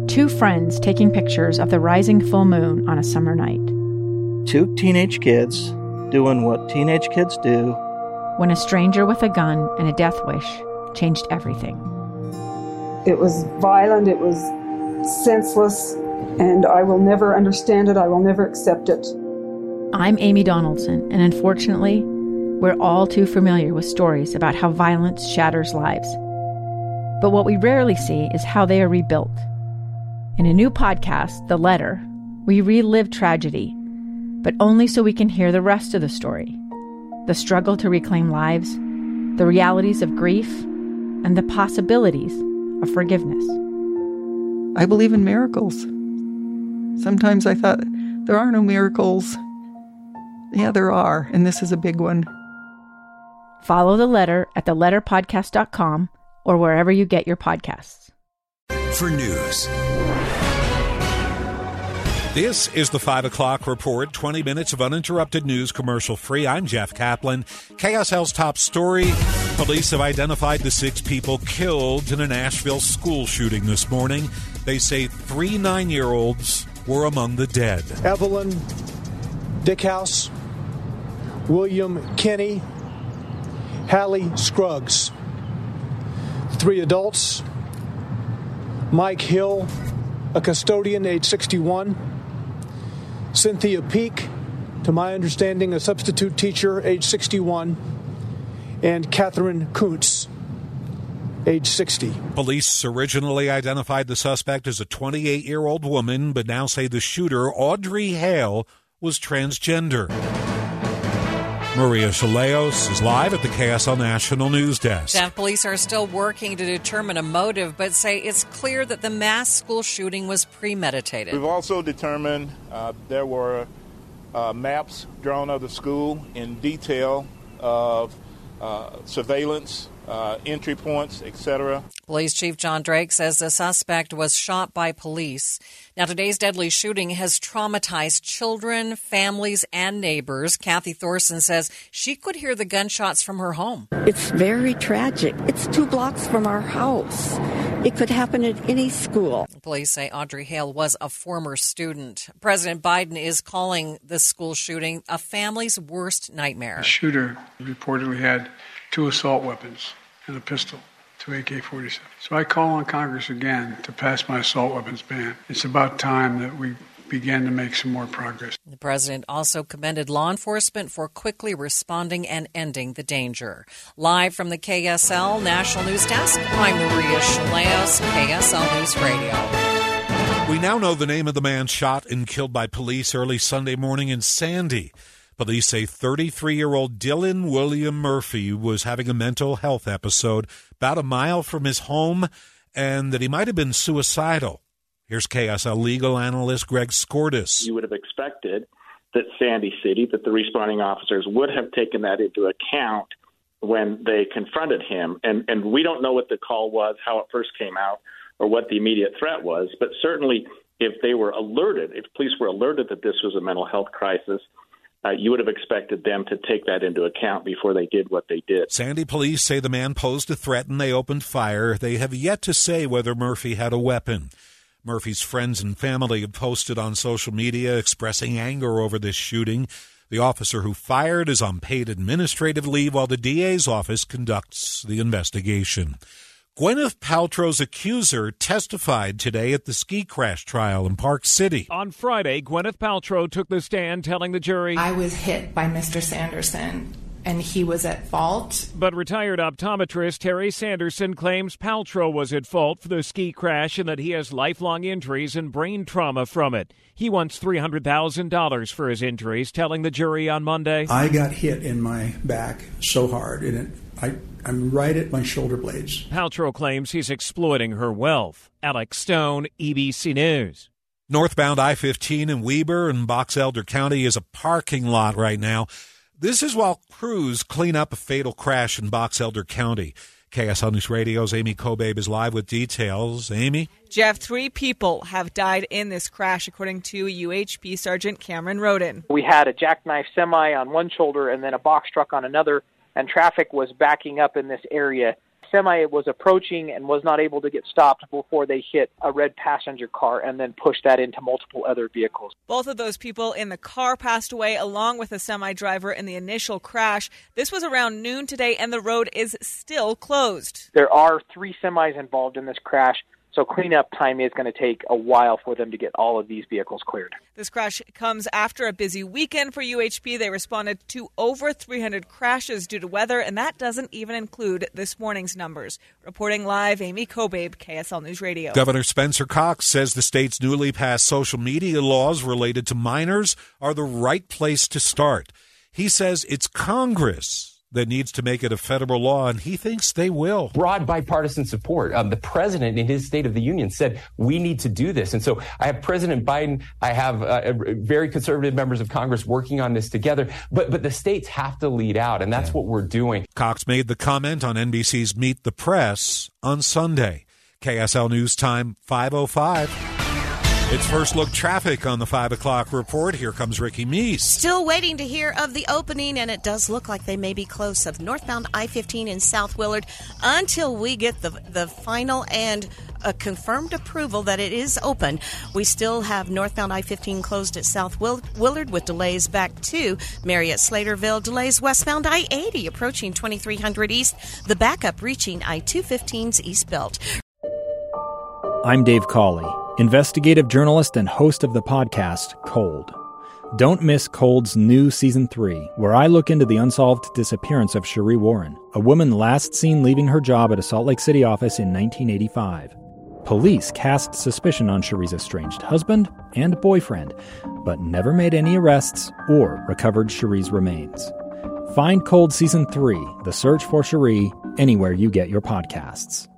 Two friends taking pictures of the rising full moon on a summer night. Two teenage kids doing what teenage kids do. When a stranger with a gun and a death wish changed everything. It was violent, it was senseless, and I will never understand it, I will never accept it. I'm Amy Donaldson, and unfortunately, we're all too familiar with stories about how violence shatters lives. But what we rarely see is how they are rebuilt. In a new podcast, The Letter, we relive tragedy, but only so we can hear the rest of the story. The struggle to reclaim lives, the realities of grief, and the possibilities of forgiveness. I believe in miracles. Sometimes I thought, there are no miracles. Yeah, there are, and this is a big one. Follow The Letter at theletterpodcast.com or wherever you get your podcasts. For news. This is the 5 o'clock report, 20 minutes of uninterrupted news, commercial-free. I'm Jeff Kaplan. KSL's top story. Police have identified the 6 people killed in a Nashville school shooting this morning. They say 3 9-year-olds were among the dead. Evelyn Dickhouse, William Kinney, Hallie Scruggs. 3 adults, Mike Hill, a custodian, age 61, Cynthia Peak, to my understanding, a substitute teacher, age 61, and Catherine Kuntz, age 60. Police originally identified the suspect as a 28-year-old woman, but now say the shooter, Audrey Hale, was transgender. Maria Chaleos is live at the KSL National News Desk. Jeff, police are still working to determine a motive, but say it's clear that the mass school shooting was premeditated. We've also determined there were maps drawn of the school in detail of surveillance, entry points, etc. Police Chief John Drake says the suspect was shot by police. Now, today's deadly shooting has traumatized children, families, and neighbors. Kathy Thorson says she could hear the gunshots from her home. It's very tragic. It's 2 blocks from our house. It could happen at any school. Police say Audrey Hale was a former student. President Biden is calling the school shooting a family's worst nightmare. The shooter reportedly had 2 assault weapons and a pistol, 2 AK-47. So I call on Congress again to pass my assault weapons ban. It's about time that we began to make some more progress. The president also commended law enforcement for quickly responding and ending the danger. Live from the KSL National News Desk, I'm Maria Chaleos, KSL News Radio. We now know the name of the man shot and killed by police early Sunday morning in Sandy. Police say 33-year-old Dylan William Murphy was having a mental health episode about a mile from his home and that he might have been suicidal. Here's KSL legal analyst Greg Skordas. You would have expected that Sandy City, that the responding officers would have taken that into account when they confronted him. And we don't know what the call was, how it first came out, or what the immediate threat was. But certainly if they were alerted, if police were alerted that this was a mental health crisis, you would have expected them to take that into account before they did what they did. Sandy police say the man posed a threat and they opened fire. They have yet to say whether Murphy had a weapon. Murphy's friends and family have posted on social media expressing anger over this shooting. The officer who fired is on paid administrative leave while the DA's office conducts the investigation. Gwyneth Paltrow's accuser testified today at the ski crash trial in Park City. On Friday, Gwyneth Paltrow took the stand telling the jury, I was hit by Mr. Sanderson, and he was at fault. But retired optometrist Terry Sanderson claims Paltrow was at fault for the ski crash and that he has lifelong injuries and brain trauma from it. He wants $300,000 for his injuries, telling the jury on Monday, I got hit in my back so hard, and I'm right at my shoulder blades. Paltrow claims he's exploiting her wealth. Alex Stone, EBC News. Northbound I-15 in Weber and Box Elder County is a parking lot right now. This is while crews clean up a fatal crash in Box Elder County. KSL News Radio's Amy Kobabe is live with details. Amy? Jeff, 3 people have died in this crash, according to UHP Sergeant Cameron Roden. We had a jackknife semi on one shoulder and then a box truck on another, and traffic was backing up in this area. semi was approaching and was not able to get stopped before they hit a red passenger car and then pushed that into multiple other vehicles. Both of those people in the car passed away, along with a semi-driver in the initial crash. This was around noon today, and the road is still closed. There are 3 semis involved in this crash, so cleanup time is going to take a while for them to get all of these vehicles cleared. This crash comes after a busy weekend for UHP. They responded to over 300 crashes due to weather, and that doesn't even include this morning's numbers. Reporting live, Amy Kobabe, KSL News Radio. Governor Spencer Cox says the state's newly passed social media laws related to minors are the right place to start. He says it's Congress that needs to make it a federal law, and he thinks they will. Broad bipartisan support. The president in his State of the Union said we need to do this. And so I have President Biden, I have very conservative members of Congress working on this together, but the states have to lead out, and that's what we're doing. Cox made the comment on NBC's Meet the Press on Sunday. KSL News Time, 5:05. It's First Look traffic on the 5 o'clock report. Here comes Ricky Meese. Still waiting to hear of the opening, and it does look like they may be close, of northbound I-15 in South Willard until we get the final and a confirmed approval that it is open. We still have northbound I-15 closed at South Willard with delays back to Marietta Slaterville. Delays westbound I-80 approaching 2300 East. The backup reaching I-215's East Belt. I'm Dave Cawley, investigative journalist and host of the podcast Cold. Don't miss Cold's new Season 3, where I look into the unsolved disappearance of Cherie Warren, a woman last seen leaving her job at a Salt Lake City office in 1985. Police cast suspicion on Cherie's estranged husband and boyfriend, but never made any arrests or recovered Cherie's remains. Find Cold Season 3, The Search for Cherie, anywhere you get your podcasts.